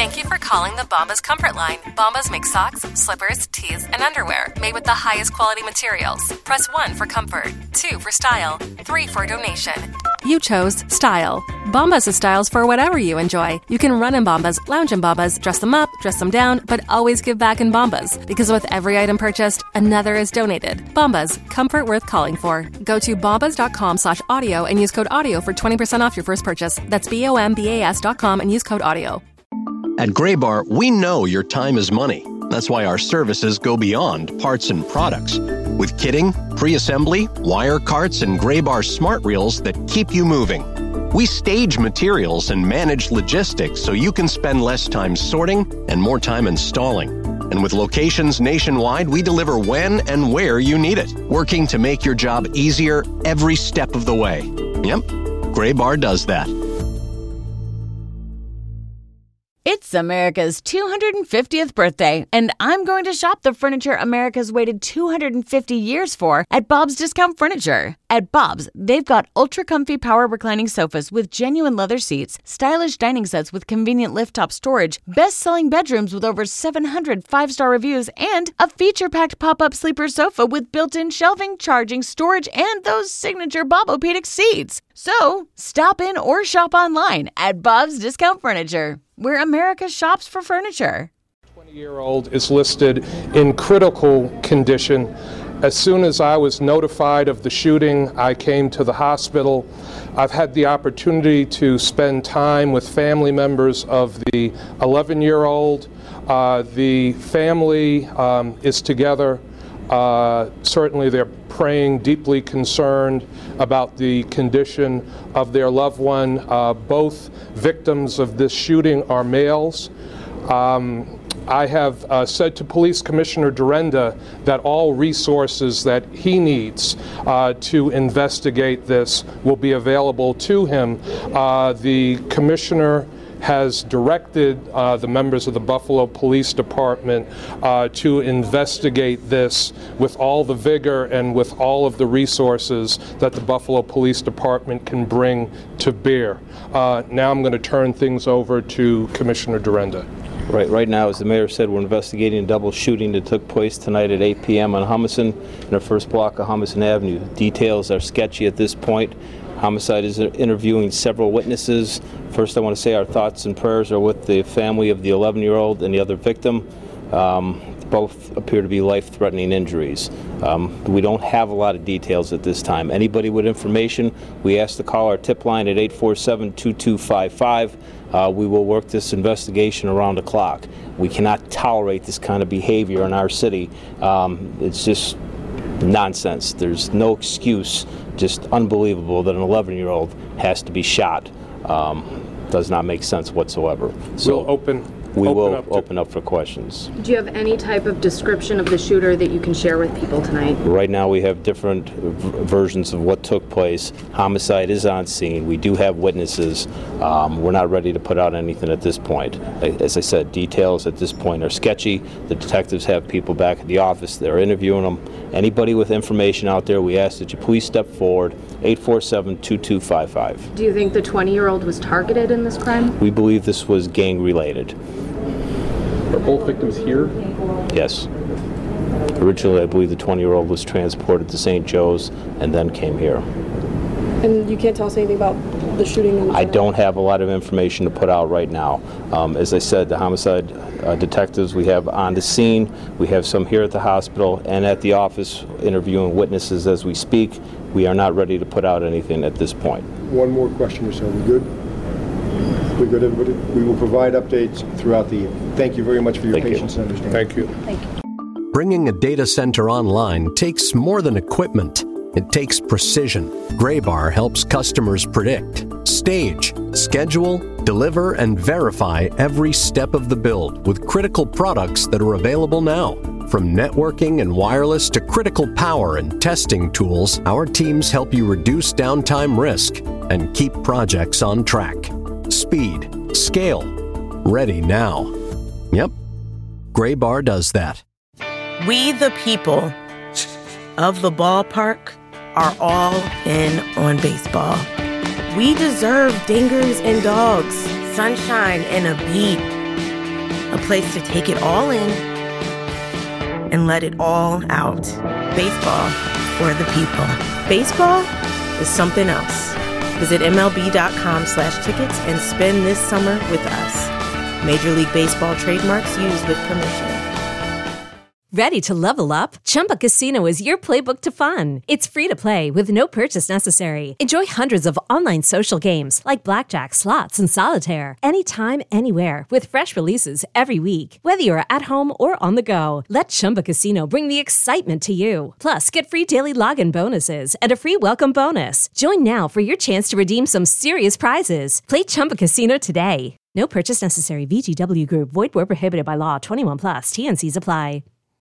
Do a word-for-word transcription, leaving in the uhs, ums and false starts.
Thank you for calling the Bombas Comfort Line. Bombas make socks, slippers, tees, and underwear made with the highest quality materials. Press one for comfort, two for style, three for donation. You chose style. Bombas has styles for whatever you enjoy. You can run in Bombas, lounge in Bombas, dress them up, dress them down, but always give back in Bombas. Because with every item purchased, another is donated. Bombas, comfort worth calling for. Go to bombas.com slash audio and use code audio for twenty percent off your first purchase. That's B-O-M-B-A-S dot com and use code audio. At Graybar, we know your time is money. That's why our services go beyond parts and products. With kitting, pre-assembly, wire carts, and Graybar smart reels that keep you moving. We stage materials and manage logistics so you can spend less time sorting and more time installing. And with locations nationwide, we deliver when and where you need it, working to make your job easier every step of the way. Yep, Graybar does that. It's America's two hundred fiftieth birthday, and I'm going to shop the furniture America's waited two hundred fifty years for at Bob's Discount Furniture. At Bob's, they've got ultra-comfy power reclining sofas with genuine leather seats, stylish dining sets with convenient lift-top storage, best-selling bedrooms with over seven hundred five-star reviews, and a feature-packed pop-up sleeper sofa with built-in shelving, charging, storage, and those signature Bobopedic seats. So, stop in or shop online at Bob's Discount Furniture, where America shops for furniture. twenty-year-old is listed in critical condition. As soon as I was notified of the shooting, I came to the hospital. I've had the opportunity to spend time with family members of the eleven-year-old. Uh, the family um, is together. Uh, certainly they're praying, deeply concerned about the condition of their loved one. Uh, both victims of this shooting are males. Um, I have uh, said to Police Commissioner Durenda that all resources that he needs uh, to investigate this will be available to him. Uh, the Commissioner has directed uh, the members of the Buffalo Police Department uh, to investigate this with all the vigor and with all of the resources that the Buffalo Police Department can bring to bear. Uh, now I'm going to turn things over to Commissioner Durenda. Right, right now, as the mayor said, we're investigating a double shooting that took place tonight at eight p.m. on Humison in the first block of Humison Avenue. Details are sketchy at this point. Homicide is interviewing several witnesses. First, I want to say our thoughts and prayers are with the family of the eleven-year-old and the other victim. Um, both appear to be life-threatening injuries. Um, we don't have a lot of details at this time. Anybody with information, we ask to call our tip line at eight four seven, two two five five. Uh, we will work this investigation around the clock. We cannot tolerate this kind of behavior in our city. Um, it's just nonsense. There's no excuse. Just unbelievable that an eleven-year-old has to be shot. Um, does not make sense whatsoever. So we'll open. We open will up open up for questions. Do you have any type of description of the shooter that you can share with people tonight? Right now we have different v- versions of what took place. Homicide is on scene. We do have witnesses. Um, we're not ready to put out anything at this point. As I said, details at this point are sketchy. The detectives have people back at the office. They're interviewing them. Anybody with information out there, we ask that you please step forward. eight four seven, two two five five. Do you think the twenty-year-old was targeted in this crime? We believe this was gang-related. Are both victims here? Yes. Originally, I believe the twenty-year-old was transported to Saint Joe's and then came here. And you can't tell us anything about the shooting? I don't have a lot of information to put out right now. Um, as I said, the homicide uh, detectives we have on the scene, we have some here at the hospital and at the office interviewing witnesses as we speak. We are not ready to put out anything at this point. One more question or so. We good? We good, everybody? We will provide updates throughout the year. Thank you very much for your Thank patience you. and understanding. Thank you. Thank you. Bringing a data center online takes more than equipment. It takes precision. Graybar helps customers predict, stage, schedule, deliver, and verify every step of the build with critical products that are available now. From networking and wireless to critical power and testing tools, our teams help you reduce downtime risk and keep projects on track. Speed, scale, ready now. Yep, Graybar does that. We the people of the ballpark are all in on baseball. We deserve dingers and dogs, sunshine and a beat. a place to take it all in and let it all out. Baseball for the people. Baseball is something else. Visit MLB.com slash tickets and spend this summer with us. Major League Baseball trademarks used with permission. Ready to level up? Chumba Casino is your playbook to fun. It's free to play with no purchase necessary. Enjoy hundreds of online social games like blackjack, slots, and solitaire anytime, anywhere with fresh releases every week. Whether you're at home or on the go, let Chumba Casino bring the excitement to you. Plus, get free daily login bonuses and a free welcome bonus. Join now for your chance to redeem some serious prizes. Play Chumba Casino today. No purchase necessary. V G W Group. Void where prohibited by law. twenty-one plus. T N Cs apply.